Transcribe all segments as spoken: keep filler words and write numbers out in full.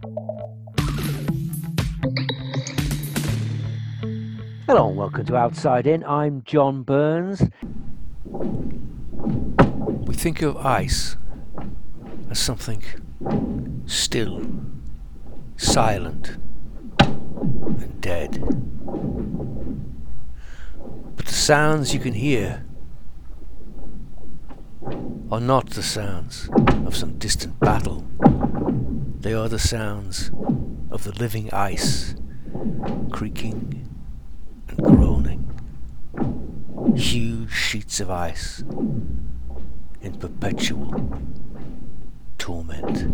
Hello and welcome to Outside In. I'm John Burns. We think of ice as something still, silent, and dead. But the sounds you can hear are not the sounds of some distant battle. They are the sounds of the living ice, creaking and groaning. Huge sheets of ice in perpetual torment.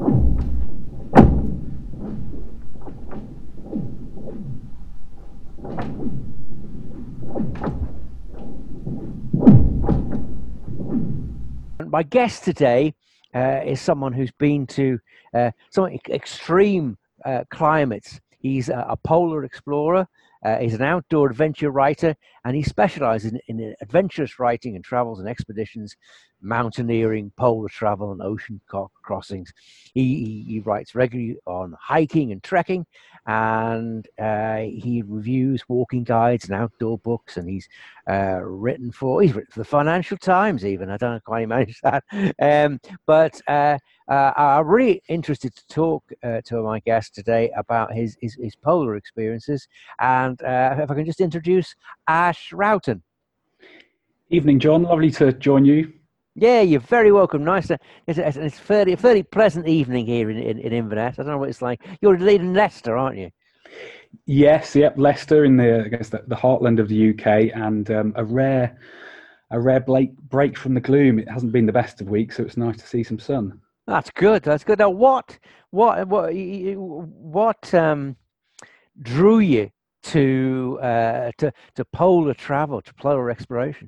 My guest today uh, is someone who's been to uh, some extreme uh, climates. He's a, a polar explorer. Uh, he's an outdoor adventure writer, and he specializes in, in adventurous writing and travels and expeditions, mountaineering, polar travel, and ocean co- crossings. He, he, he writes regularly on hiking and trekking, and uh, he reviews walking guides and outdoor books, and he's uh, written for he's written for the Financial Times even. I don't know how he managed that. Um, but uh, uh, I'm really interested to talk uh, to my guest today about his, his, his polar experiences. And uh, if I can just introduce Ash Rowton. Evening, John. Lovely to join you. Yeah, you're very welcome. Nice. To, it's a, it's a fairly, a fairly pleasant evening here in, in, in Inverness. I don't know what it's like. You're in Leicester, aren't you? Yes, yep. Leicester in the I guess the, the heartland of the U K, and um, a rare a rare break break from the gloom. It hasn't been the best of weeks, so it's nice to see some sun. That's good. That's good. Now, what what what what um, drew you to uh, to to polar travel, to polar exploration?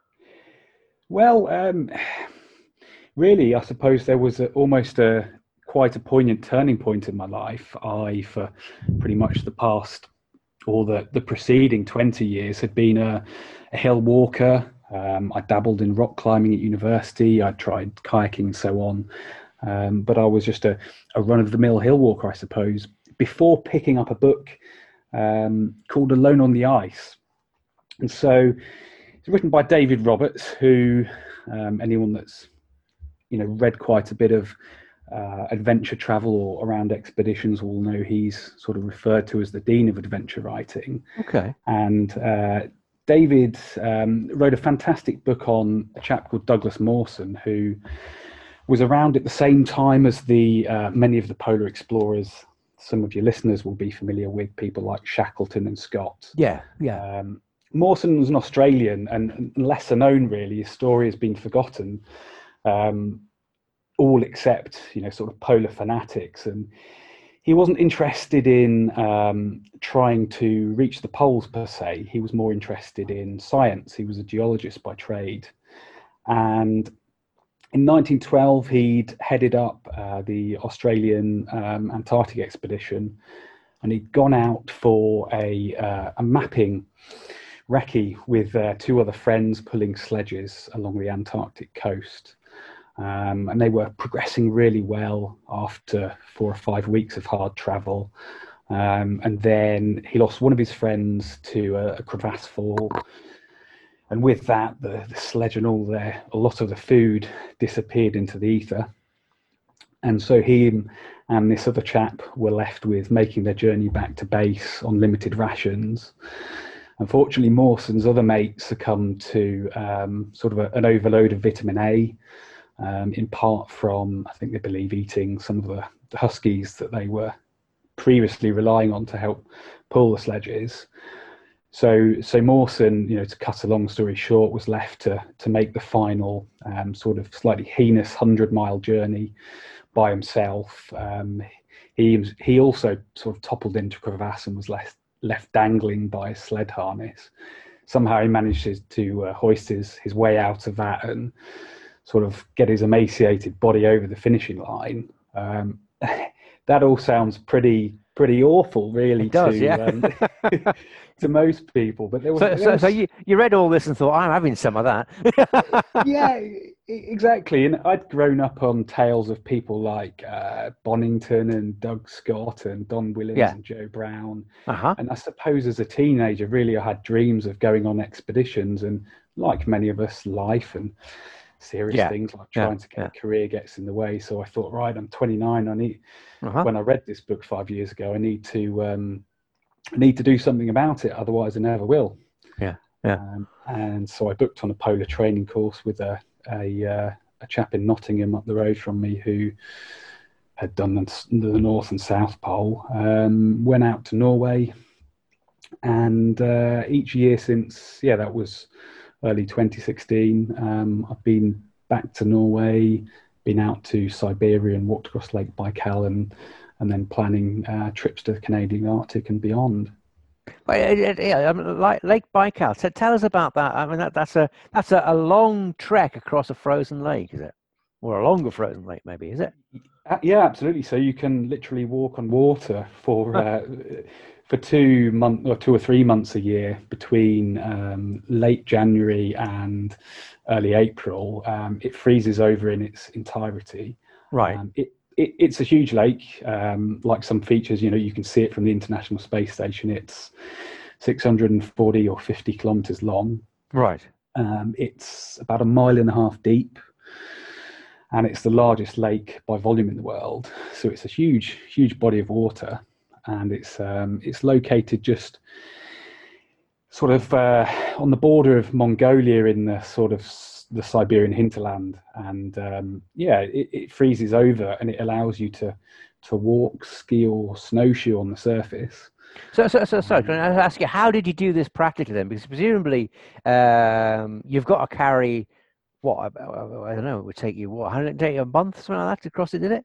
Well, um, really, I suppose there was a, almost a quite a poignant turning point in my life. I, for pretty much the past or the, the preceding twenty years, had been a, a hill walker. Um, I dabbled in rock climbing at university. I tried kayaking and so on. Um, but I was just a, a run-of-the-mill hill walker, I suppose, before picking up a book um, called Alone on the Ice. And so it's written by David Roberts, who um, anyone that's you know read quite a bit of uh, adventure travel or around expeditions will know he's sort of referred to as the dean of adventure writing. Okay. And uh, David um, wrote a fantastic book on a chap called Douglas Mawson, who was around at the same time as the uh, many of the polar explorers. Some of your listeners will be familiar with people like Shackleton and Scott. Yeah, yeah. Um, Mawson was an Australian and, and lesser known, really. His story has been forgotten, um, all except, you know, sort of polar fanatics. And he wasn't interested in um, trying to reach the poles per se. He was more interested in science. He was a geologist by trade. And in nineteen twelve, he'd headed up uh, the Australian um, Antarctic expedition, and he'd gone out for a, uh, a mapping recce with uh, two other friends pulling sledges along the Antarctic coast. Um, and they were progressing really well after four or five weeks of hard travel. Um, and then he lost one of his friends to a, a crevasse fall. And with that, the, the sledge and all their, a lot of the food disappeared into the ether. And so he and this other chap were left with making their journey back to base on limited rations. Unfortunately, Mawson's other mates succumbed to um, sort of a, an overload of vitamin A, um, in part from, I think they believe, eating some of the, the huskies that they were previously relying on to help pull the sledges. So, so Mawson, you know, to cut a long story short, was left to to make the final um, sort of slightly heinous hundred-mile journey by himself. Um, he he also sort of toppled into a crevasse and was left left dangling by a sled harness. Somehow he managed to uh, hoist his his way out of that and sort of get his emaciated body over the finishing line. Um, that all sounds pretty pretty awful, really, It does, to yeah. um, to most people. But there was, so, there so, so was you, you read all this and thought, I'm having some of that. yeah, e- exactly. And I'd grown up on tales of people like uh, Bonington and Doug Scott and Don Williams Yeah. and Joe Brown. Uh-huh. And I suppose as a teenager, really, I had dreams of going on expeditions, and like many of us, life and serious Yeah. things like Yeah. trying to get Yeah. a career gets in the way. So I thought, right, I'm twenty-nine. I need, Uh-huh. when I read this book five years ago, I need to, um, I need to do something about it. Otherwise, I never will. Yeah. Yeah. Um, and so I booked on a polar training course with a a, uh, a chap in Nottingham up the road from me who had done the, the North and South Pole. Um, went out to Norway, and uh, each year since, yeah, that was early twenty sixteen. Um, I've been back to Norway, been out to Siberia and walked across Lake Baikal, and and then planning uh, trips to the Canadian Arctic and beyond. Well, it- it- yeah, um, like Lake Baikal. So tell us about that. I mean, that, that's a that's a, a long trek across a frozen lake, is it? Or a longer frozen lake, maybe, is it? Uh, yeah, absolutely. So you can literally walk on water for uh, for two month or two or three months a year between um, late January and early April. Um, it freezes over in its entirety. Right. Um, it, it it's a huge lake. Um, like some features, you know, you can see it from the International Space Station. It's six hundred forty or fifty kilometers long. Right. Um, it's about a mile and a half deep, and it's the largest lake by volume in the world. So it's a huge, huge body of water, and it's um, it's located just sort of uh, on the border of Mongolia in the sort of s- the Siberian hinterland. And um, yeah, it, it freezes over, and it allows you to to walk, ski, or snowshoe on the surface. So, so, so, sorry, can I ask you, how did you do this practically then? Because presumably, um, you've got to carry what I, I don't know. It would take you what? How did it take you a month, something like that, to cross it? Did it?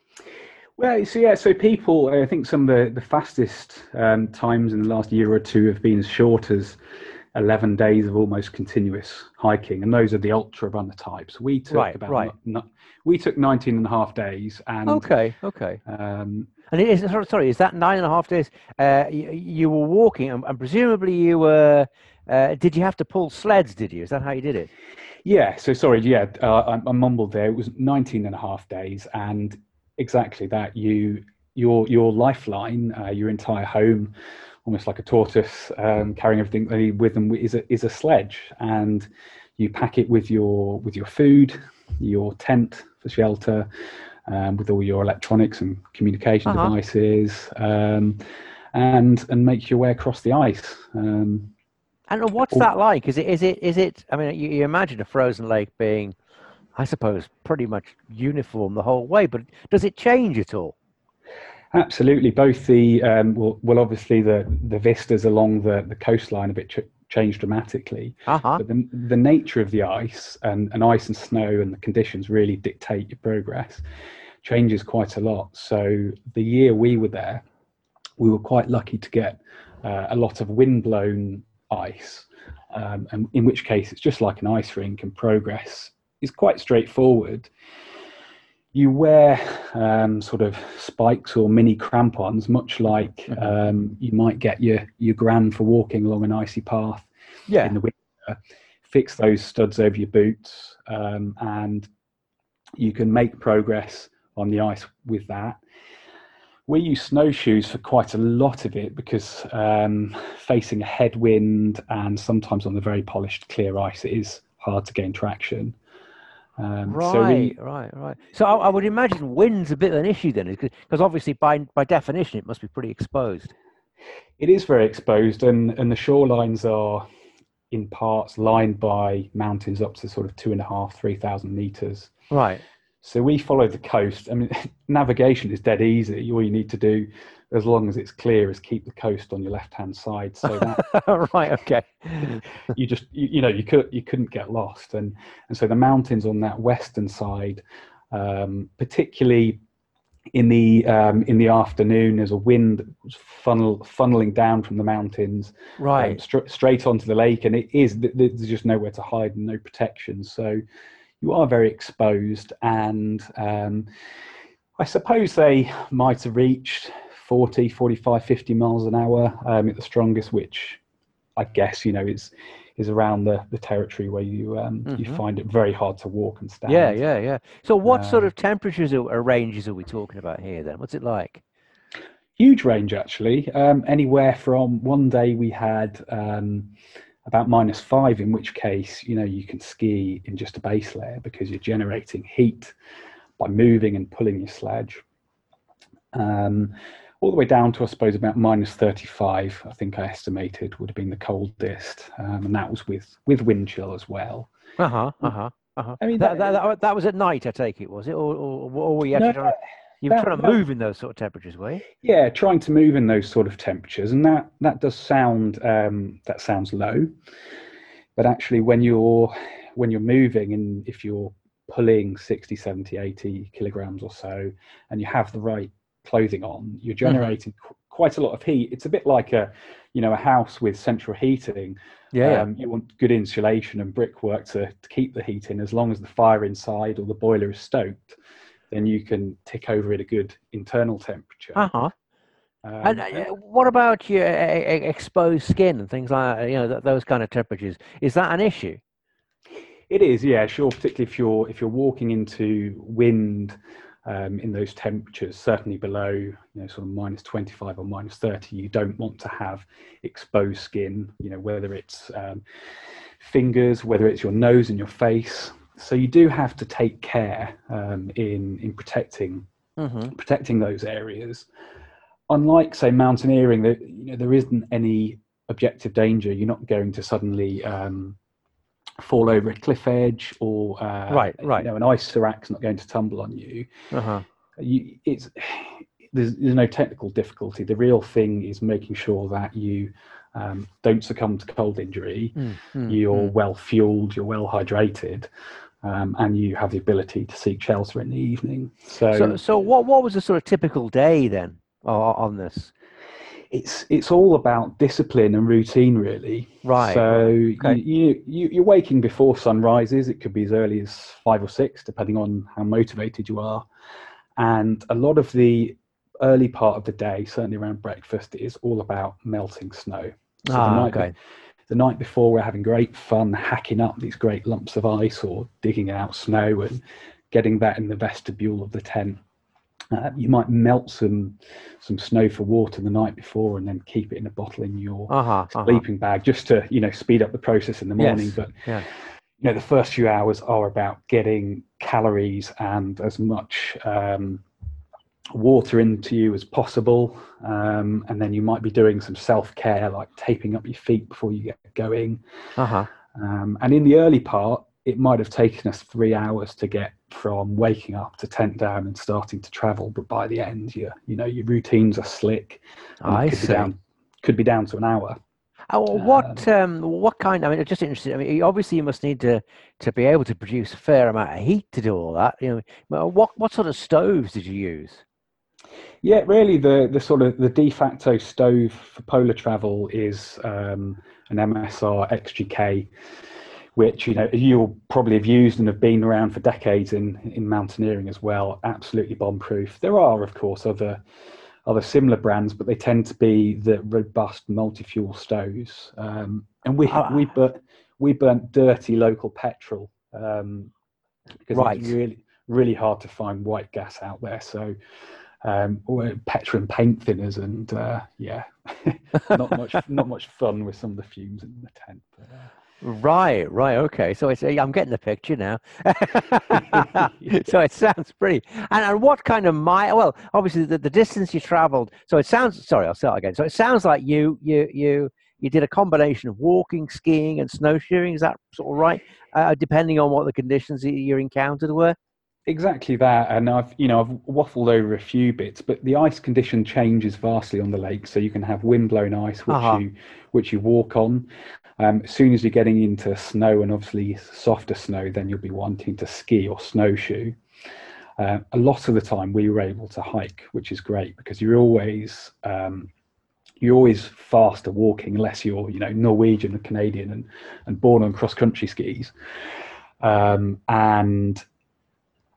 Well, so yeah, so people, I think some of the, the fastest um, times in the last year or two have been as short as eleven days of almost continuous hiking, and those are the ultra runner types. We took Right, about right. n- n- we took nineteen and a half days, and Okay, okay. um, And it is sorry, sorry, is that nine and a half days? Uh, you, you were walking, and, and presumably you were. Uh, did you have to pull sleds? Did you? Is that how you did it? yeah, so sorry, yeah, uh, I, I mumbled there. It was nineteen and a half days, and exactly that. You your your lifeline, uh, your entire home, almost like a tortoise, um, carrying everything they need with them, is a is a sledge, and you pack it with your with your food, your tent for shelter, um, with all your electronics and communication Uh-huh. devices, um, and and make your way across the ice. Um, And what's all- that like? Is it? Is it? Is it? I mean, you, you imagine a frozen lake being, I suppose, pretty much uniform the whole way, but does it change at all? Absolutely, both the um, well, well, obviously the the vistas along the the coastline a bit ch- changed dramatically, Uh-huh. but the the nature of the ice and, and ice and snow and the conditions really dictate your progress changes quite a lot. So the year we were there, we were quite lucky to get uh, a lot of wind-blown ice, um, and in which case it's just like an ice rink, and progress is quite straightforward. You wear um, sort of spikes or mini crampons, much like um, you might get your your gran for walking along an icy path Yeah. in the winter. Fix those studs over your boots, um, and you can make progress on the ice with that. We use snowshoes for quite a lot of it because um, facing a headwind and sometimes on the very polished clear ice, it is hard to gain traction. Um, Right, so we, right, right. So I, I would imagine wind's a bit of an issue then, because obviously by by definition it must be pretty exposed. it is very exposed, and, and the shorelines are in parts lined by mountains up to sort of two and a half, three thousand meters. Right. So we follow the coast. I mean, navigation is dead easy. All you need to do, as long as it's clear, is keep the coast on your left-hand side. So that Right. Okay. you just, you, you know, you could you couldn't get lost. And and so the mountains on that western side, um, particularly in the um, in the afternoon, there's a wind funnel funneling down from the mountains, um, Right. stra- straight onto the lake, and it is th- th- there's just nowhere to hide and no protection. So you are very exposed, and um, I suppose they might have reached forty, forty-five, fifty miles an hour um, at the strongest, which I guess, you know, is is around the, the territory where you um, mm-hmm. you find it very hard to walk and stand. Yeah, yeah, yeah. So what um, sort of temperatures or ranges are we talking about here then? What's it like? Huge range, actually. Um, anywhere from one day we had um, about minus five, in which case, you know, you can ski in just a base layer because you're generating heat by moving and pulling your sledge. Um, all the way down to, I suppose, about minus thirty-five, I think I estimated would have been the coldest. Um, and that was with, with wind chill as well. Uh-huh, uh-huh, uh-huh. I mean, that, that, that, that was at night, I take it, was it? Or, or, or were you actually no, trying to, you were that, trying to move that, in those sort of temperatures, were you? Yeah, trying to move in those sort of temperatures. And that, that does sound, um, that sounds low. But actually, when you're, when you're moving, and if you're pulling sixty, seventy, eighty kilograms or so, and you have the right clothing on, you're generating mm-hmm. qu- quite a lot of heat. It's a bit like a, you know, a house with central heating. Yeah, um, you want good insulation and brickwork to, to keep the heat in. As long as the fire inside or the boiler is stoked, then you can tick over at a good internal temperature. Uh-huh. Um, and uh, what about your uh, exposed skin and things like that, you know, th- those kind of temperatures? Is that an issue? It is, yeah, sure. Particularly if you're if you're walking into wind um, in those temperatures, certainly below, you know, sort of minus twenty-five or minus thirty, you don't want to have exposed skin. You know, whether it's um, fingers, whether it's your nose and your face. So you do have to take care um, in in protecting mm-hmm. protecting those areas. Unlike, say, mountaineering, that you know there isn't any objective danger. You're not going to suddenly um, fall over a cliff edge, or uh, right, right. You know, an ice seracs not going to tumble on you. Uh-huh. you it's there's, there's no technical difficulty. The real thing is making sure that you um, don't succumb to cold injury. Mm, mm, you're mm. well fueled, you're well hydrated, um, and you have the ability to seek shelter in the evening. So, so, so what what was the sort of typical day then on this? It's it's all about discipline and routine, really. Right. So okay. you, you you're waking before sun rises. It could be as early as five or six, depending on how motivated you are. And a lot of the early part of the day, certainly around breakfast, is all about melting snow. So ah, the night okay. be- the night before, we're having great fun hacking up these great lumps of ice or digging out snow and getting that in the vestibule of the tent. Uh, you might melt some some snow for water the night before, and then keep it in a bottle in your uh-huh, sleeping uh-huh. bag, just to you know speed up the process in the morning. Yes. But yeah. you know, the first few hours are about getting calories and as much um, water into you as possible, um, and then you might be doing some self-care, like taping up your feet before you get going. Uh-huh. Um, and in the early part, it might have taken us three hours to get from waking up to tent down and starting to travel, but by the end, you you know your routines are slick. I could see. Be down, could be down to an hour. Oh, what um, what kind? I mean, just interested. I mean, obviously, you must need to to be able to produce a fair amount of heat to do all that. You know, what what sort of stoves did you use? Yeah, really, the the sort of the de facto stove for polar travel is um, an M S R X G K. Which you know you'll probably have used and have been around for decades in, in mountaineering as well. Absolutely bomb-proof. There are, of course, other other similar brands, but they tend to be the robust multi-fuel stoves. Um, and we uh, we burnt we burnt dirty local petrol um, because right. it's really really hard to find white gas out there. So um, petrol and paint thinners, and uh, yeah, not much not much fun with some of the fumes in the tent. But, uh, Right, right, okay. So it's, I'm getting the picture now. So it sounds pretty. And, and what kind of mile? Well, obviously the, the distance you travelled. So it sounds. Sorry, I'll start again. So it sounds like you you you you did a combination of walking, skiing, and snowshoeing. Is that sort of right? Uh, depending on what the conditions you encountered were. Exactly that, and I've you know I've waffled over a few bits, but the ice condition changes vastly on the lake. So you can have wind-blown ice, which uh-huh. you which you walk on. Um, as soon as you're getting into snow, and obviously softer snow, then you'll be wanting to ski or snowshoe. Uh, a lot of the time, we were able to hike, which is great because you're always um, you're always faster walking, unless you're you know Norwegian or Canadian and and born on cross-country skis, um, and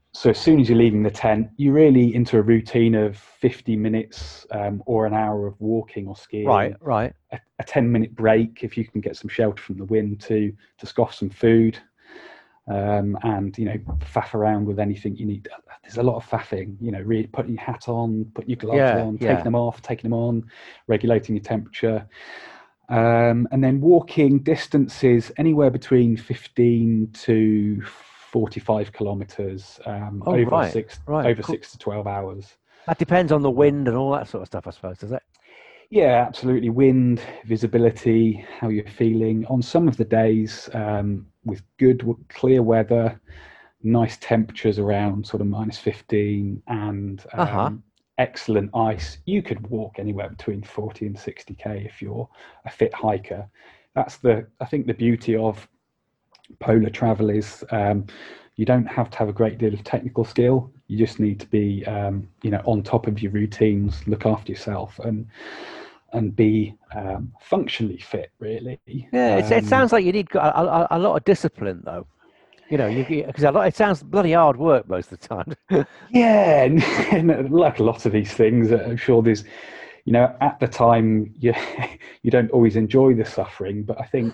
so as soon as you're leaving the tent, you're really into a routine of fifty minutes um, or an hour of walking or skiing. Right, right. A, a ten minute break if you can get some shelter from the wind to to scoff some food, um, and you know faff around with anything you need. There's a lot of faffing. You know, really putting your hat on, putting your gloves Yeah, on, yeah. taking them off, taking them on, regulating your temperature. Um, and then walking distances anywhere between fifteen to forty-five kilometers um, Oh, over right, six right, over cool. six to twelve hours. That depends on the wind and all that sort of stuff, I suppose, does it? Yeah, absolutely. Wind, visibility, how you're feeling on some of the days um, with good, clear weather, nice temperatures around sort of minus fifteen, and um, Uh-huh. excellent ice. You could walk anywhere between forty and sixty k if you're a fit hiker. That's the, I think, the beauty of polar travel is um, you don't have to have a great deal of technical skill. You just need to be, um, you know, on top of your routines, look after yourself, and and be um, functionally fit. Really. Yeah, it's, it Um, sounds like you need a, a, a lot of discipline, though. You know, you because a lot. It sounds bloody hard work most of the time. Yeah, and, and like a lot of these things, I'm sure there's, you know, at the time you you don't always enjoy the suffering, but I think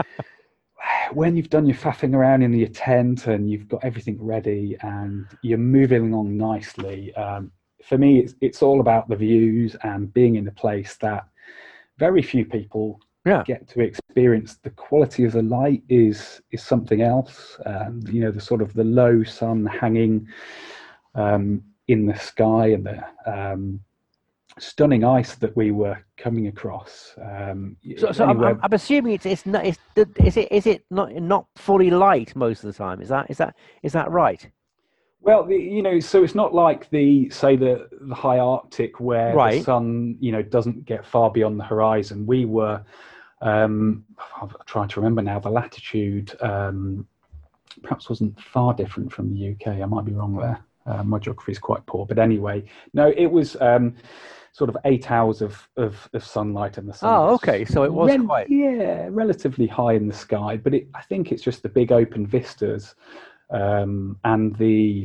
when you've done your faffing around in your tent and you've got everything ready and you're moving along nicely, um, for me, it's it's all about the views and being in a place that very few people Yeah. get to experience. The quality of the light is is something else. Um, you know, the sort of the low sun hanging um, in the sky and the um, stunning ice that we were coming across. Um, So, so I'm, anywhere, I'm, I'm assuming it's it's not it's is it is it not not fully light most of the time? Is that is that is that right? well, the, you know, so it's not like the say the the high Arctic where the Right. sun, you know, doesn't get far beyond the horizon. We were um, I'm trying to remember now. The latitude um, perhaps wasn't far different from the U K. I might be wrong there. Uh, my geography is quite poor, but anyway, no, it was um, sort of eight hours of, of, of sunlight, and the sun. Oh, was okay. So it was rel- quite. yeah, relatively high in the sky. But it, I think it's just the big open vistas um, and the,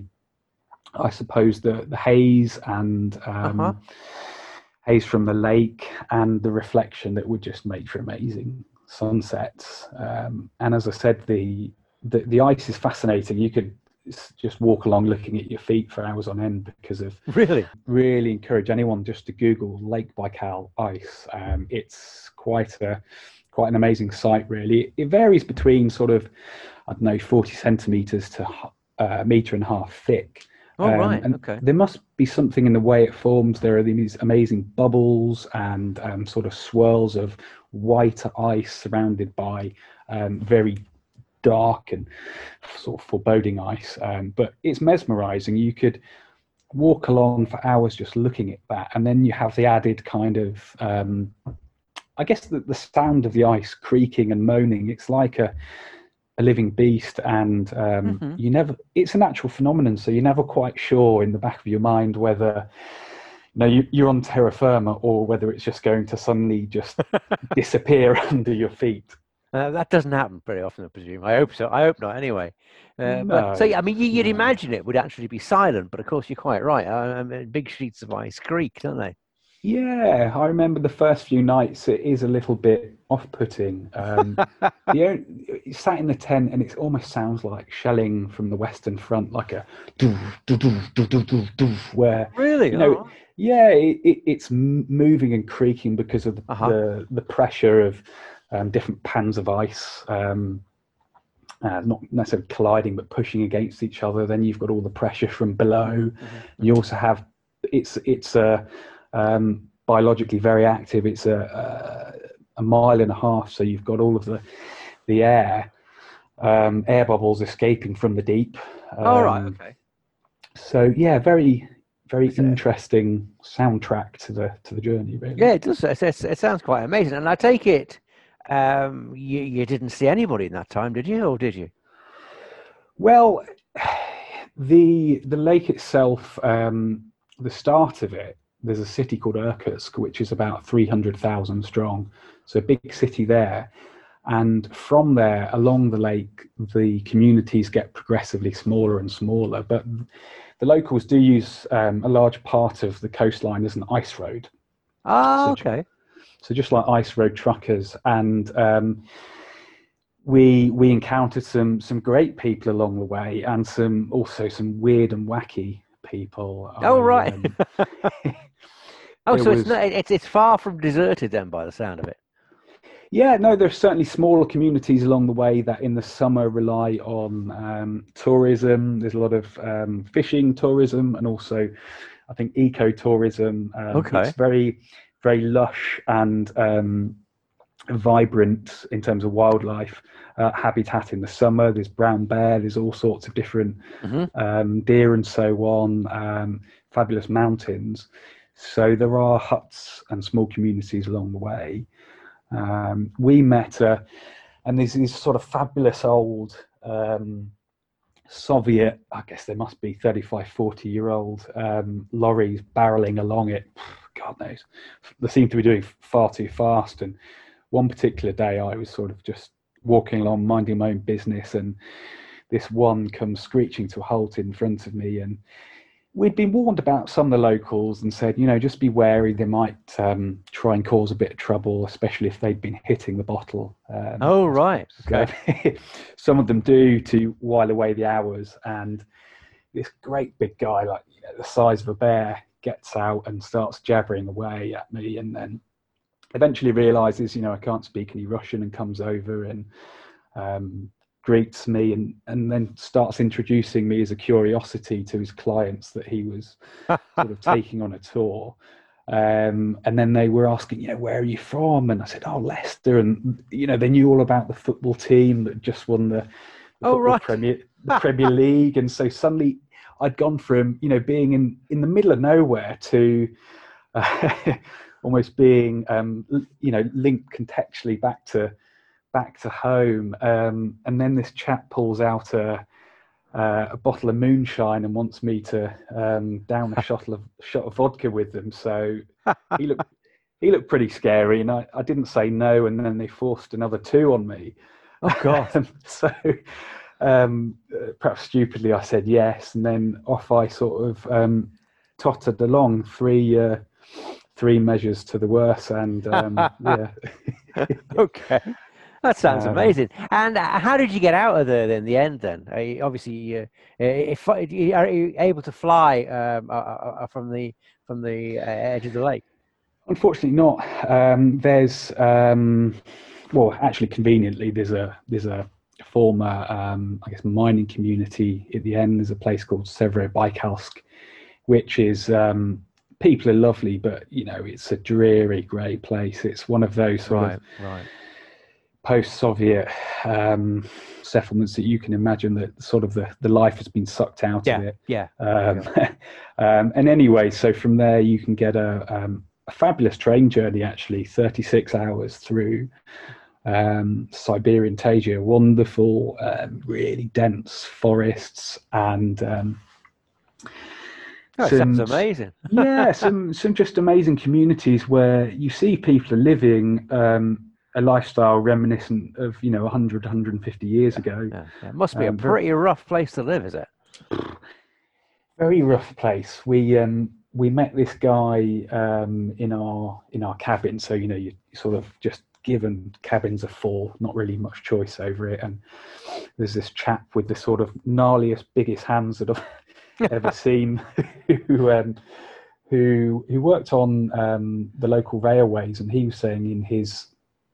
I suppose the the haze and um, Uh-huh. haze from the lake and the reflection that would just make for amazing sunsets. Um, and as I said, the, the the ice is fascinating. You could just walk along looking at your feet for hours on end because of. Really? Really encourage anyone just to Google Lake Baikal ice. Um, it's quite a quite an amazing sight, really. It varies between sort of, I don't know, forty centimeters to a meter and a half thick. Oh, Um, right. and Okay. there must be something in the way it forms. There are these amazing bubbles and um, sort of swirls of white ice surrounded by um, very dark and sort of foreboding ice. Um, but it's mesmerizing. You could walk along for hours just looking at that, and then you have the added kind of, um, I guess, the, the sound of the ice creaking and moaning. It's like a a living beast, and um, Mhm. you never, it's a natural phenomenon, so you're never quite sure in the back of your mind whether you know you, you're on terra firma or whether it's just going to suddenly just disappear under your feet. Uh, that doesn't happen very often, I presume. I hope so. I hope not. Anyway, uh, but so No, yeah, I mean, you, you'd no. imagine it would actually be silent, but of course, you're quite right. Uh, I mean, big sheets of ice creak, don't they? Yeah, I remember the first few nights. It is a little bit off-putting. Um, the only, you sat in the tent, and it almost sounds like shelling from the Western Front, like a doof, doof, doof, doof, doof, doof, doof, where Really? you know, Oh. yeah, it, it, it's m- moving and creaking because of the Uh-huh. the, the pressure of um, different pans of ice, um, uh, not necessarily colliding, but pushing against each other. Then you've got all the pressure from below. Mm-hmm. You also have it's it's a um, biologically very active. It's a, a a mile and a half, so you've got all of the the air um, air bubbles escaping from the deep. Um, All right. Okay. So yeah, very very It's a- interesting soundtrack to the to the journey, really. Yeah, it does. It, it, it sounds quite amazing. And I take it, um, you you didn't see anybody in that time, did you, or did you? Well, the the lake itself, um, the start of it, there's a city called Irkutsk, which is about three hundred thousand strong, so a big city there. And from there, along the lake, the communities get progressively smaller and smaller. But the locals do use um, a large part of the coastline as an ice road. Ah, so, okay. So just like ice road truckers. And um, we we encountered some some great people along the way, and some also some weird and wacky people. Oh, I, right. Um, oh, so was, it's not, it's it's far from deserted then, by the sound of it. Yeah, no, there's certainly smaller communities along the way that in the summer rely on um, tourism. There's a lot of um, fishing tourism, and also, I think, eco-tourism. Um, Okay. It's very, very lush and um, vibrant in terms of wildlife uh, habitat in the summer. There's brown bear, there's all sorts of different Mm-hmm. um, deer and so on, um, fabulous mountains. So there are huts and small communities along the way. Um, we met, uh, and there's these sort of fabulous old um, Soviet, I guess they must be thirty-five, forty year old um, lorries barreling along it. God knows. They seem to be doing far too fast. And one particular day I was sort of just walking along, minding my own business, and this one comes screeching to a halt in front of me. And we'd been warned about some of the locals and said, you know, just be wary. They might um, try and cause a bit of trouble, especially if they'd been hitting the bottle. Um, Oh, right. Okay. So some of them do to while away the hours. And this great big guy, like, you know, the size of a bear, gets out and starts jabbering away at me, and then eventually realizes, you know, I can't speak any Russian, and comes over and um, greets me, and, and then starts introducing me as a curiosity to his clients that he was sort of taking on a tour. Um, and then they were asking, you know, where are you from? And I said, oh, Leicester. And, you know, they knew all about the football team that just won the, the Oh, right. Premier, the Premier League. And so suddenly I'd gone from, you know, being in, in the middle of nowhere to uh, almost being, um, you know, linked contextually back to back to home. Um, and then this chap pulls out a, uh, a bottle of moonshine and wants me to um, down a shot of shot of vodka with them. So he looked he looked pretty scary, and I, I didn't say no. And then they forced another two on me. Oh, God. so um, perhaps stupidly I said yes, and then off I sort of um, tottered along three uh, three measures to the worse, and um, yeah. Okay. That sounds Um, amazing. And uh, how did you get out of there in the end then? Are you, obviously, uh, if, are you able to fly um, uh, uh, from the from the uh, edge of the lake? Unfortunately not. Um, there's, um, well, actually conveniently, there's a there's a former, um, I guess, mining community at the end. There's a place called Severobaikalsk, which is, um, people are lovely, but, you know, it's a dreary, grey place. It's one of those sort Right, of right. post-Soviet um, settlements that you can imagine that sort of the, the life has been sucked out Yeah, of it. yeah. Um, um, and anyway, so from there you can get a, um, a fabulous train journey, actually, thirty-six hours through um, Siberian Taiga, wonderful, um, really dense forests, and um, That some, sounds amazing. yeah, some some just amazing communities where you see people are living um, a lifestyle reminiscent of, you know, one hundred, one hundred fifty years ago. Yeah, yeah. It must be Um, a pretty rough place to live, is it? Very rough place. We um, we met this guy um, in our in our cabin. So, you know, you sort of just given cabins of four, not really much choice over it. And there's this chap with the sort of gnarliest, biggest hands that I've ever seen, who um, who who worked on um, the local railways, and he was saying in his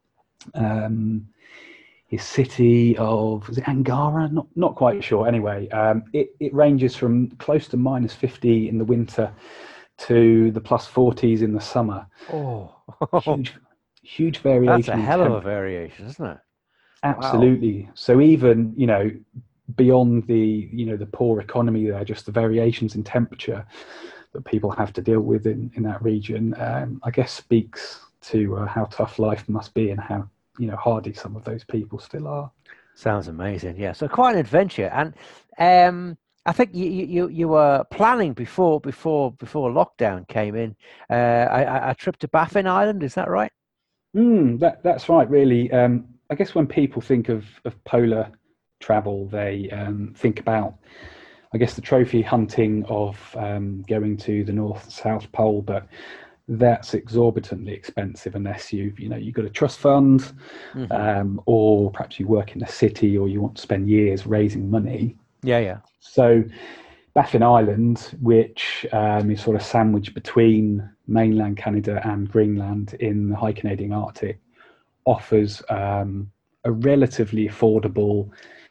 um, his city of, was it Angara? Not not quite sure. Anyway, um, it it ranges from close to minus fifty in the winter to the plus forties in the summer. Oh, Huge, huge variation. that's a in hell of a temp- variation, isn't it? Absolutely. So even, you know, beyond the, you know, the poor economy there, just the variations in temperature that people have to deal with in, in that region, um, I guess speaks to uh, how tough life must be and how, you know, hardy some of those people still are. Sounds amazing. Yeah, so quite an adventure. And um, I think you, you you were planning before before before lockdown came in uh, a, a trip to Baffin Island. Is that right? Mm, that that's right. Really, um, I guess when people think of, of polar travel, they um, think about, I guess, the trophy hunting of um, going to the North South Pole, but that's exorbitantly expensive unless you've, you know, you've got a trust fund, Mm-hmm. um, or perhaps you work in a city or you want to spend years raising money. Yeah, yeah. So Baffin Island, which um, is sort of sandwiched between mainland Canada and Greenland in the high Canadian Arctic, offers um, a relatively affordable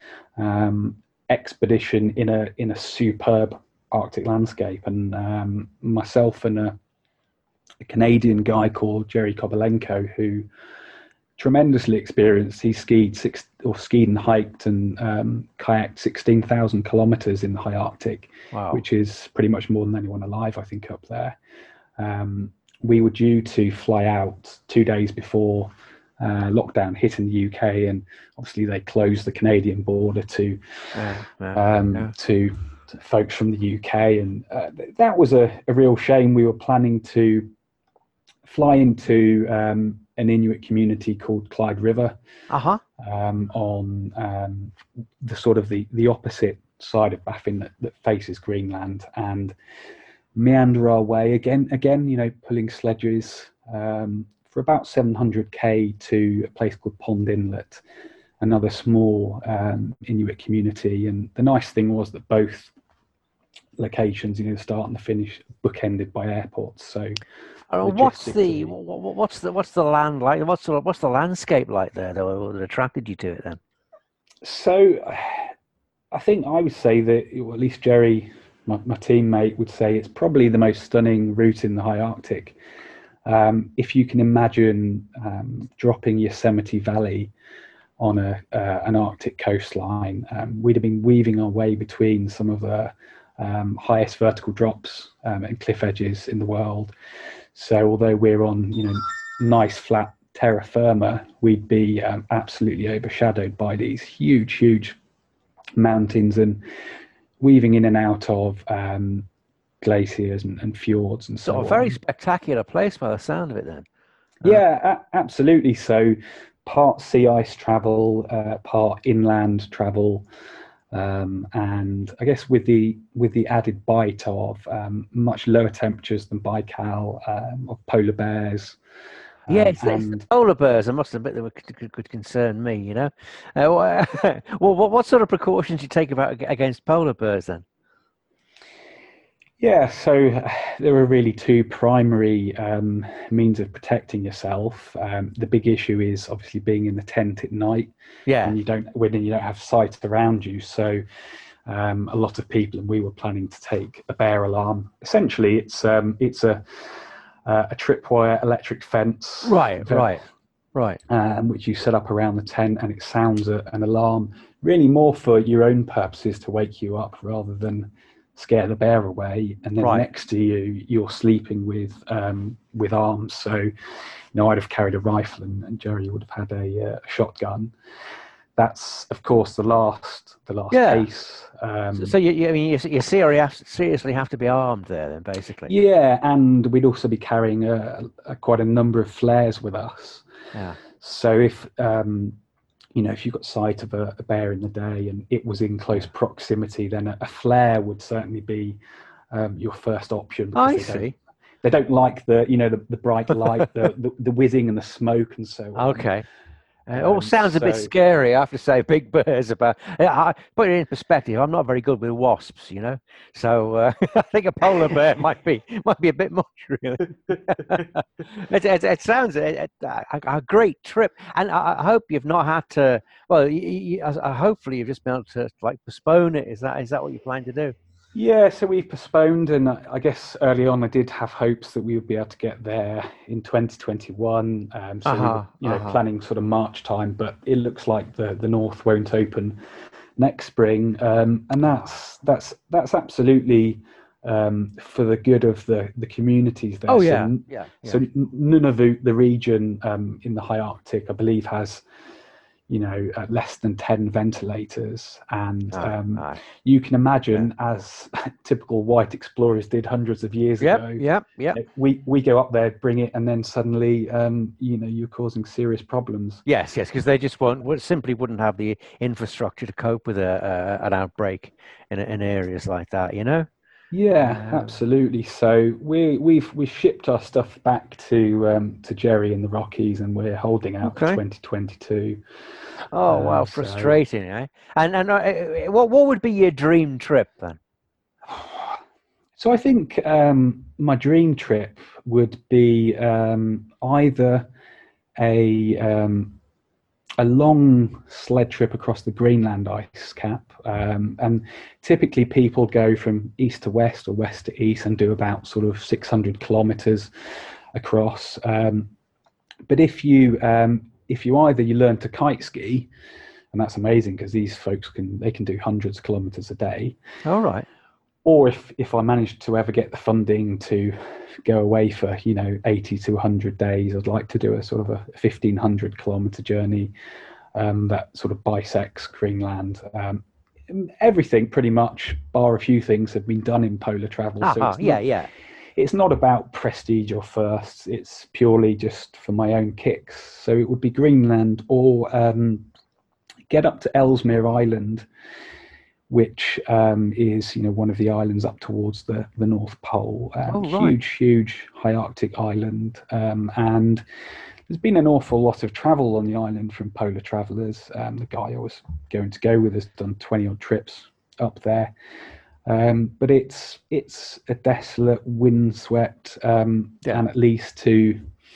um, expedition in a in a superb Arctic landscape. And um, myself and a, a Canadian guy called Jerry Kovalenko, who tremendously experienced, he skied six or skied and hiked and um, kayaked sixteen thousand kilometers in the high Arctic, Wow. which is pretty much more than anyone alive, I think, up there. Um, we were due to fly out two days before uh, lockdown hit in the U K, and obviously they closed the Canadian border to Yeah, yeah, um, yeah. to, to folks from the U K, and uh, that was a, a real shame. We were planning to fly into um, an Inuit community called Clyde River, Uh-huh. um, on um, the sort of the, the opposite side of Baffin that, that faces Greenland, and meander our way again, again, you know, pulling sledges um, for about seven hundred k to a place called Pond Inlet, another small um, Inuit community. And the nice thing was that both locations, you know, the start and the finish, bookended by airports. So Uh, what's the logistically- wh- wh- what's the what's the land like? What's the what's the landscape like there though, that attracted you to it then? So I think I would say that, or at least Jerry, my, my teammate, would say it's probably the most stunning route in the high Arctic. Um, if you can imagine um, dropping Yosemite Valley on a uh, an Arctic coastline, um, we'd have been weaving our way between some of the um, highest vertical drops um, and cliff edges in the world. So although we're on, you know, nice flat terra firma, we'd be um, absolutely overshadowed by these huge, huge mountains and weaving in and out of um, glaciers and, and fjords and so So a on. very spectacular place by the sound of it then. Yeah, a- absolutely. So part sea ice travel, uh, part inland travel, um, and I guess with the with the added bite of um, much lower temperatures than Baikal, um, of polar bears. Um, Yeah, it's, it's and the polar bears. I must admit that could, could, could concern me. You know, uh, wha- well, what what sort of precautions do you take about ag- against polar bears then? yeah, so uh, there are really two primary um, means of protecting yourself. Um, the big issue is obviously being in the tent at night, Yeah, and you don't when you don't have sight around you. So um, a lot of people, and we were planning to take a bear alarm. Essentially, it's um, it's a uh, a tripwire electric fence, right, that- right, right. um, which you set up around the tent, and it sounds a, an alarm. Really, more for your own purposes to wake you up rather than scare the bear away. And then Right. next to you, you're sleeping with um, with arms. So, you know, I'd have carried a rifle, and, and Jerry would have had a, uh, a shotgun. That's, of course, the last the last Yeah. case. Um, So, so you, you I mean you, you seriously have, seriously have to be armed there then, basically. yeah, and we'd also be carrying a, a, quite a number of flares with us. Yeah. So if um, you know, if you got sight of a, a bear in the day and it was in close proximity, then a, a flare would certainly be um, your first option. because I they don't- see. They don't like the, you know, the, the bright light, the, the the whizzing and the smoke and so on. Okay. Uh, it all Um, sounds a bit so- scary, I have to say. Big bears about. Yeah, I, put it in perspective. I'm not very good with wasps, you know. So uh, I think a polar bear might be might be a bit much, really. it, it, it sounds a, a, a great trip, and I, I hope you've not had to. Well, you, you, uh, hopefully you've just been able to like postpone it. Is that is that what you plan to do? Yeah, so we've postponed, and I I guess early on I did have hopes that we would be able to get there in twenty twenty-one. Um, so we Uh-huh, were, you know, uh-huh. planning sort of March time, but it looks like the, the north won't open next spring, um, and that's that's that's absolutely um, for the good of the the communities there. Oh So yeah, n- yeah. yeah. So N- Nunavut, the region um, in the high Arctic, I believe, has you know, at less than ten ventilators. And Ah, um, ah. you can imagine, as typical white explorers did hundreds of years Yep, ago, yep, yep. we, we go up there, bring it, and then suddenly, um, you know, you're causing serious problems. Yes, yes, because they just won't, would- simply wouldn't have the infrastructure to cope with a, a an outbreak in in areas like that. You know. Yeah, Um, absolutely. So we we've we shipped our stuff back to um, to Jerry in the Rockies, and we're holding out for Okay. twenty twenty-two. Oh wow, Um, so frustrating, eh? And and uh, uh, what what would be your dream trip then? so I think um, my dream trip would be um, either a um, a long sled trip across the Greenland ice cap, um, and typically people go from east to west or west to east and do about sort of six hundred kilometers across. Um, but if you um, if you either you learn to kite ski, and that's amazing because these folks can they can do hundreds of kilometers a day, All right. or if if I managed to ever get the funding to go away for, you know, eighty to one hundred days, I'd like to do a sort of a fifteen hundred kilometer journey um, that sort of bisects Greenland. Um, everything pretty much, bar a few things, have been done in polar travel. So Uh-huh. it's Yeah, not, yeah. it's not about prestige or firsts. It's purely just for my own kicks. So it would be Greenland, or um, get up to Ellesmere Island, which um, is, you know, one of the islands up towards the, the North Pole. Um, Oh, right. Huge, huge high Arctic island. Um, and there's been an awful lot of travel on the island from polar travellers. Um, the guy I was going to go with has done twenty odd trips up there. Um, but it's it's a desolate, windswept, um, Yeah. and at least to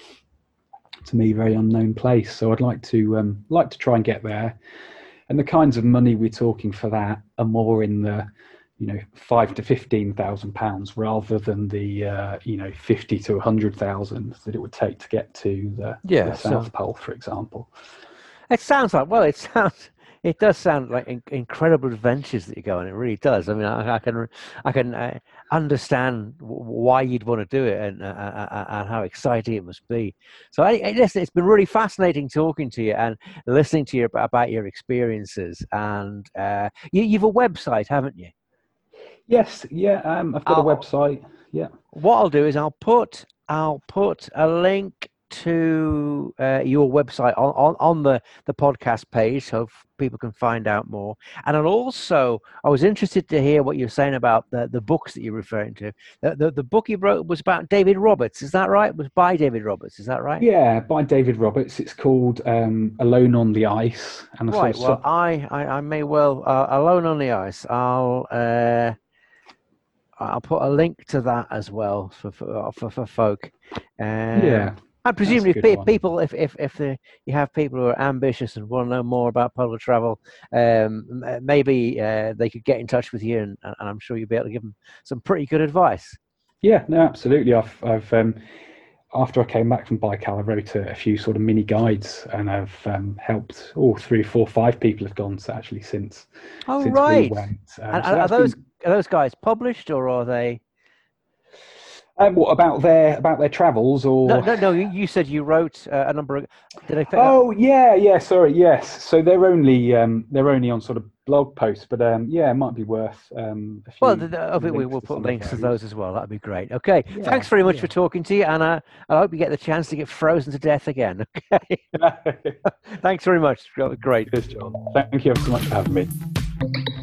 to me very unknown place. So I'd like to um, like to try and get there. And the kinds of money we're talking for that are more in the, you know, five to fifteen thousand pounds rather than the, uh, you know, fifty to a hundred thousand that it would take to get to the, Yeah, the so- South Pole, for example. It sounds like, well, it sounds, it does sound like in, incredible adventures that you go on. It really does. I mean, I, I can, I can uh, understand w- why you'd want to do it, and uh, uh, and how exciting it must be. So, I, I, listen, it's been really fascinating talking to you and listening to you about, about your experiences. And uh, you, you've a website, haven't you? Yes, yeah, um, I've got Oh. a website. Yeah. What I'll do is I'll put I'll put a link to uh, your website on, on, on the, the podcast page so f- people can find out more. And I'll also, I was interested to hear what you're saying about the, the books that you're referring to. The, the, the book you wrote was about David Roberts, is that right? It was by David Roberts, is that right? Yeah, by David Roberts. It's called um, Alone on the Ice. And I sort Right, of well, sub- I, I, I may well, uh, Alone on the Ice, I'll... Uh, I'll put a link to that as well for for for, for folk. Um, Yeah, and presumably, good if pe- one. people, if if if the, you have people who are ambitious and want to know more about polar travel, um, m- maybe uh, they could get in touch with you, and, and I'm sure you'll be able to give them some pretty good advice. Yeah, no, absolutely. I've, I've, um, after I came back from Baikal, I wrote a, a few sort of mini guides, and I've um, helped. Oh, three, four, five people have gone so actually since Oh, since right. we went. Um, And so are, are that's those been- are those guys published, or are they? um, what about their about their travels or? No, no, no. You, you said you wrote uh, a number of. Did I? Pick Oh yeah, yeah. Sorry, yes. So they're only um, they're only on sort of blog posts, but um, yeah, it might be worth. Um, a few Well, the, the, of it, we links will to put some of links to those as well. That'd be great. Okay. Yeah, Thanks very much yeah. for talking to you, and uh, I hope you get the chance to get frozen to death again. Okay. Thanks very much. Great. Cheers, John. Thank you ever so much for having me.